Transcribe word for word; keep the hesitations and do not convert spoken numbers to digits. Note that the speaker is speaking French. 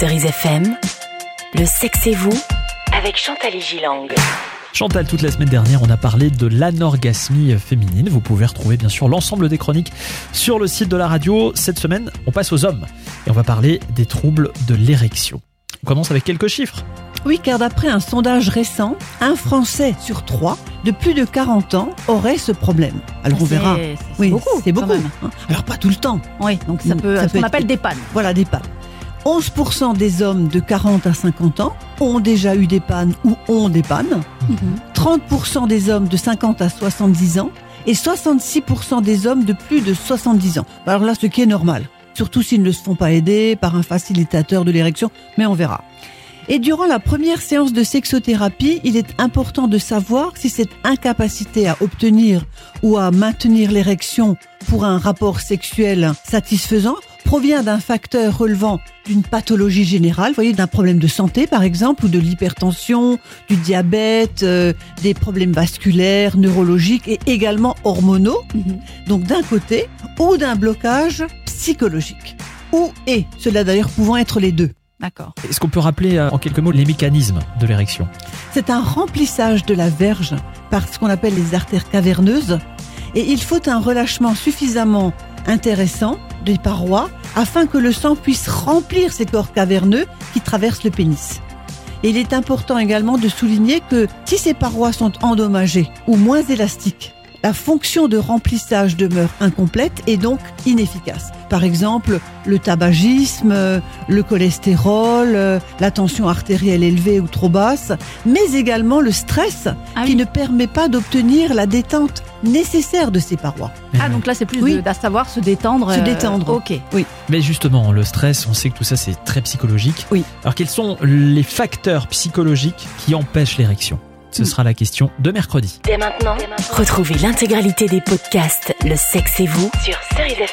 Cerise F M, le sexe et vous, avec Chantal Gilang. Chantal, toute la semaine dernière, on a parlé de l'anorgasmie féminine. Vous pouvez retrouver bien sûr l'ensemble des chroniques sur le site de la radio. Cette semaine, on passe aux hommes et on va parler des troubles de l'érection. On commence avec quelques chiffres. Oui, car d'après un sondage récent, un Français sur trois de plus de quarante ans aurait ce problème. Alors on c'est, verra. C'est, c'est oui, beaucoup. C'est beaucoup. Quand même. Alors pas tout le temps. Oui, donc ça peut, ça ce peut qu'on être... appelle des pannes. Voilà, des pannes. onze pour cent des hommes de quarante à cinquante ans ont déjà eu des pannes ou ont des pannes. Mm-hmm. trente pour cent des hommes de cinquante à soixante-dix ans et soixante-six pour cent des hommes de plus de soixante-dix ans. Alors là, ce qui est normal. Surtout s'ils ne se font pas aider par un facilitateur de l'érection, mais on verra. Et durant la première séance de sexothérapie, il est important de savoir si cette incapacité à obtenir ou à maintenir l'érection pour un rapport sexuel satisfaisant provient d'un facteur relevant d'une pathologie générale, vous voyez, d'un problème de santé par exemple, ou de l'hypertension, du diabète, euh, des problèmes vasculaires, neurologiques et également hormonaux, mm-hmm. donc d'un côté, ou d'un blocage psychologique. Ou et, cela d'ailleurs pouvant être les deux. D'accord. Est-ce qu'on peut rappeler en quelques mots les mécanismes de l'érection ? C'est un remplissage de la verge par ce qu'on appelle les artères caverneuses et il faut un relâchement suffisamment intéressant des parois afin que le sang puisse remplir ces corps caverneux qui traversent le pénis. Et il est important également de souligner que si ces parois sont endommagées ou moins élastiques, la fonction de remplissage demeure incomplète et donc inefficace. Par exemple, le tabagisme, le cholestérol, la tension artérielle élevée ou trop basse, mais également le stress ah qui oui. ne permet pas d'obtenir la détente nécessaire de ces parois. Ah, donc là, c'est plus oui. de, de savoir se détendre. Se détendre. Euh, ok. Oui. Mais justement, le stress, on sait que tout ça, c'est très psychologique. Oui. Alors, quels sont les facteurs psychologiques qui empêchent l'érection ? Ce sera la question de mercredi. Dès maintenant, retrouvez l'intégralité des podcasts Le sexe et vous sur Cerise F M.